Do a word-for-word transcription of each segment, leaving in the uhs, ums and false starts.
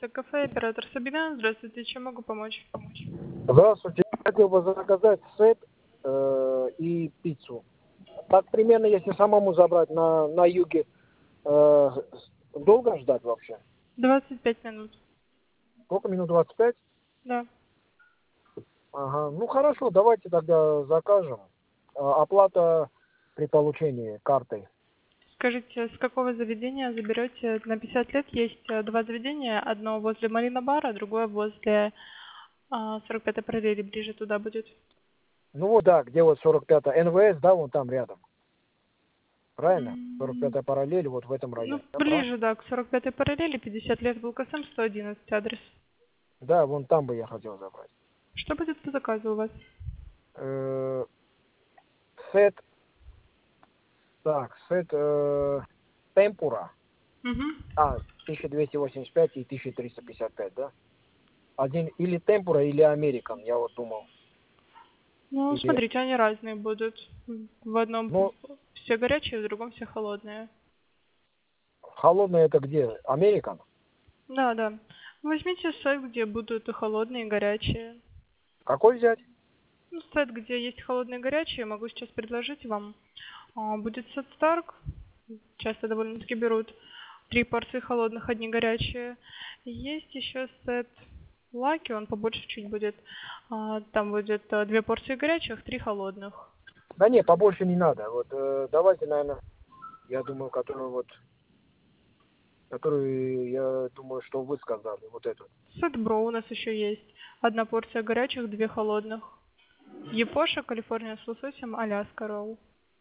Это кафе, оператор Сабина. Здравствуйте, чем могу помочь? Здравствуйте. Я хотел бы заказать сет э, и пиццу. Так примерно, если самому забрать на, на юге, э, долго ждать вообще? двадцать пять минут. Сколько минут? двадцать пять? Да. Ага. Ну хорошо, давайте тогда закажем. А, оплата при получении картой. Скажите, с какого заведения заберете? На пятьдесят лет есть э, два заведения. Одно возле Марина Бара, другое возле а, сорок пятой параллели. Ближе туда будет. Ну вот да, где вот сорок пятая эн вэ эс, да, вон там рядом. Правильно? сорок М, пятая параллель, вот в этом Ну, районе. Да, правильно? ближе, да, к сорок пятой параллели. пятьдесят лет ВЛКСМ, сто одиннадцать адрес. Да, вон там бы я хотел забрать. Что будет по заказу у вас? Э, сет, так, сет э, темпура. Угу. А, тысяча двести восемьдесят пять и тысяча триста пятьдесят пять, да? Один или темпура, или американ, я вот думал. Ну, Или, смотрите, они разные будут. В одном ну, все горячие, в другом все холодные. холодный это где? Американ? Да, да. Возьмите сайт, где будут и холодные, и горячие. Какой взять? Ну, сайт, где есть холодные и горячие, могу сейчас предложить вам. А, Будет сет Старк. Часто довольно-таки берут три порции холодных, одни горячие. Есть еще сет Лаки, он побольше чуть будет. А, Там будет а, две порции горячих, три холодных. Да не, побольше не надо. Вот э, давайте, наверное, я думаю, которую вот, которую, я думаю, что вы сказали, вот эту. Сет Бро у нас еще есть. Одна порция горячих, две холодных. Япоша, Калифорния с лососем, Аляска ролл.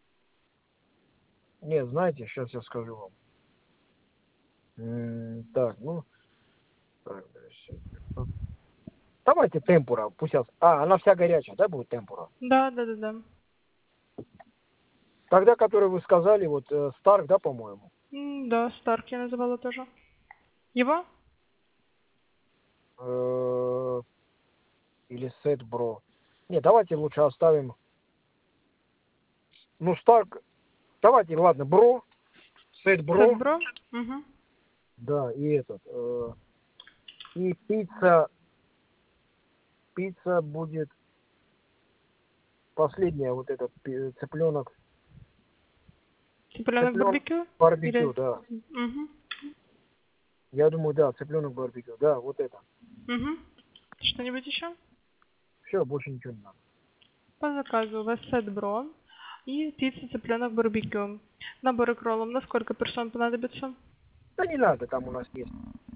Не, знаете, сейчас я скажу вам. М, так, ну, так, щас. Давайте темпура, пусть я... А, она вся горячая, да, будет темпура? Да, да, да, да. Тогда, который вы сказали, вот э, Старк, да, по-моему? М, Да, Старк я называла тоже. Его? Э, или Сет Бро. Не, давайте лучше оставим. Ну, Старк. Давайте, ладно, Бро. Сет Сет Бро. Бро? Угу. Да, и этот. э, и пицца. Пицца будет последняя, вот этот пи- цыпленок. Цыпленок Цыпленок барбекю? барбекю, Или... да. Угу. Я думаю, да, цыпленок барбекю. Да, вот это. Угу. Что-нибудь еще? Все, больше ничего не надо. По заказу у вас сет Бро и пицца цыпленок барбекю. Наборы к роллам на сколько персон понадобится? Да не надо, там у нас есть.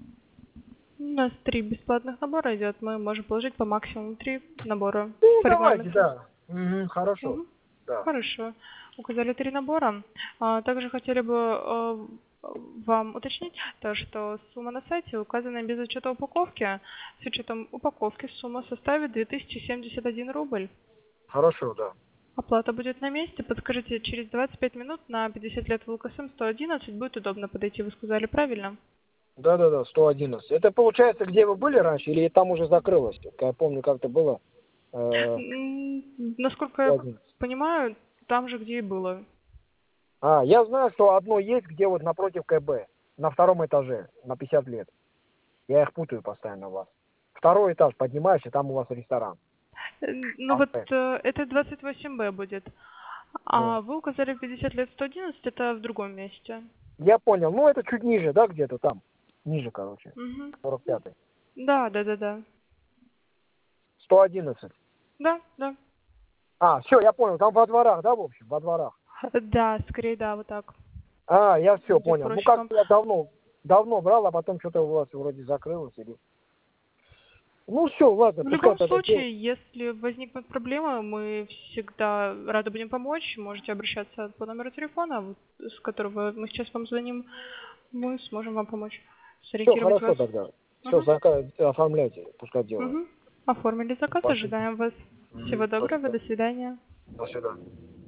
У нас три бесплатных набора идет. Мы можем положить по максимуму три набора Ну, по давайте, регламенту. да. Мгм, хорошо. Мгм. Да. Хорошо. Указали три набора. А, также хотели бы э, вам уточнить то, что сумма на сайте указана без учета упаковки. С учетом упаковки сумма составит две тысячи семьдесят один рубль. Хорошо, да. Оплата будет на месте. Подскажите, через двадцать пять минут на пятьдесят лет ВЛКСМ сто одиннадцать будет удобно подойти, вы сказали правильно? Да-да-да, сто одиннадцать. Это получается, где вы были раньше, или там уже закрылось? Я помню, как-то было. Э, М, Насколько сто я одиннадцать. понимаю, там же, где и было. А, я знаю, что одно есть, где вот напротив ка бэ, на втором этаже, на пятьдесят лет. Я их путаю постоянно у вас. Второй этаж поднимаешься, там у вас ресторан. Э, Ну вот Кафе. э, это двадцать восемь бэ будет. Ну, А вы указали пятьдесят лет сто одиннадцать, это в другом месте. я понял. Ну, это чуть ниже, да, где-то там? Ниже, короче. Мгм. сорок пятый. Да, да, да, да. сто одиннадцать. Да, да. А, все, я понял. Там во дворах, да, в общем? Во дворах. Да, скорее, да, вот так. А, я все Будет понял. Ну, проще как вам. я давно, давно брал, а потом что-то у вас вроде закрылось или... Ну, все, ладно, В пускай любом тогда делать. случае, если возникнут проблемы, мы всегда рады будем помочь. Можете обращаться по номеру телефона, вот, с которого мы сейчас вам звоним. Мы сможем вам помочь, Все, сориентировать хорошо вас. тогда. Все, Угу. зака... оформляйте, пускай делают. Угу. Оформили заказ, Спасибо. ожидаем вас. Всего Мгм, доброго, спасибо. до свидания. До свидания.